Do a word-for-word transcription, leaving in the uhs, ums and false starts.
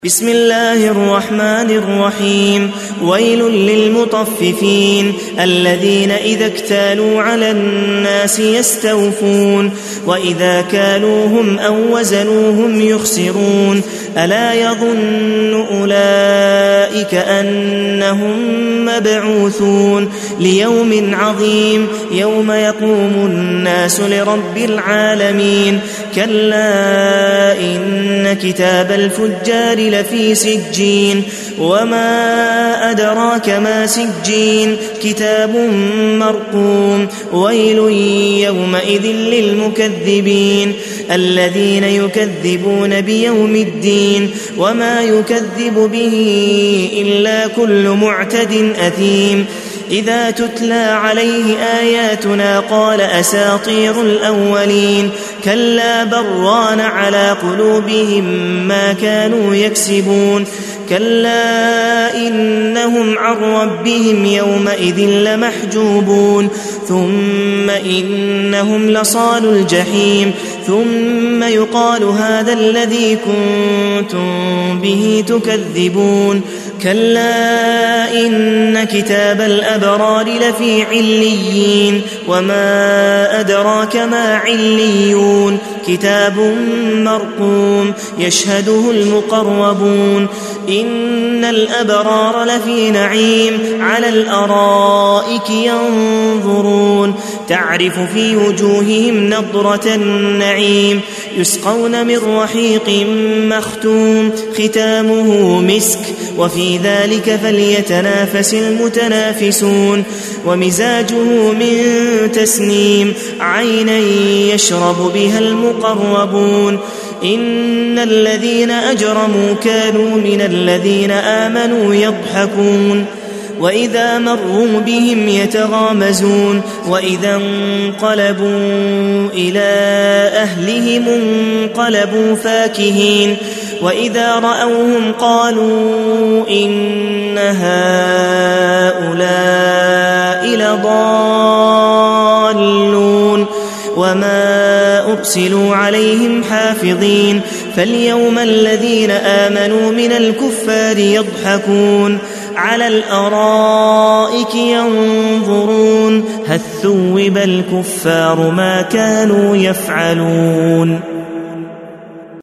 بسم الله الرحمن الرحيم. ويل للمطففين الذين إذا اكتالوا على الناس يستوفون وإذا كالوهم أو وزنوهم يخسرون ألا يظن أولئك أنهم مبعوثون ليوم عظيم يوم يقوم الناس لرب العالمين. كلا إن كتاب الفجار لفي سجين وما أدراك ما سجين كتاب مرقوم. ويل يومئذ للمكذبين الذين يكذبون بيوم الدين وما يكذب به إلا كل معتد أثيم. إذا تتلى عليه آياتنا قال أساطير الأولين كلا بران على قلوبهم ما كانوا يكسبون. كلا إنهم عن ربهم يومئذ لمحجوبون ثم إنهم لصال الجحيم ثم يقال هذا الذي كنتم به تكذبون. كلا إن كتاب الأبرار لفي عليين وما أدراك ما عليون كتاب مرقوم يشهده المقربون. إن الأبرار لفي نعيم على الأرائك ينظرون تعرف في وجوههم نضرة النعيم يسقون من رحيق مختوم ختامه مسك وفي ذلك فليتنافس المتنافسون. ومزاجه من تسنيم عينا يشرب بها المقربون. إن الذين أجرموا كانوا من الذين آمنوا يضحكون وإذا مروا بهم يتغامزون وإذا انقلبوا إلى أهلهم انقلبوا فاكهين وإذا رأوهم قالوا إن هؤلاء لضالون وما أرسلوا عليهم حافظين. فاليوم الذين آمنوا من الكفار يضحكون على الأرائك ينظرون هل ثوب الكفار ما كانوا يفعلون.